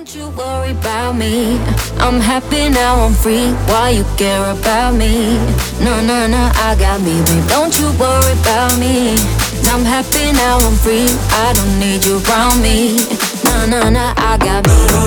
Don't you worry about me. I'm happy now, I'm free. Why you care about me? No, no, no, I got me, babe. Don't you worry about me. I'm happy now, I'm free. I don't need you around me. No, no, no, I got me.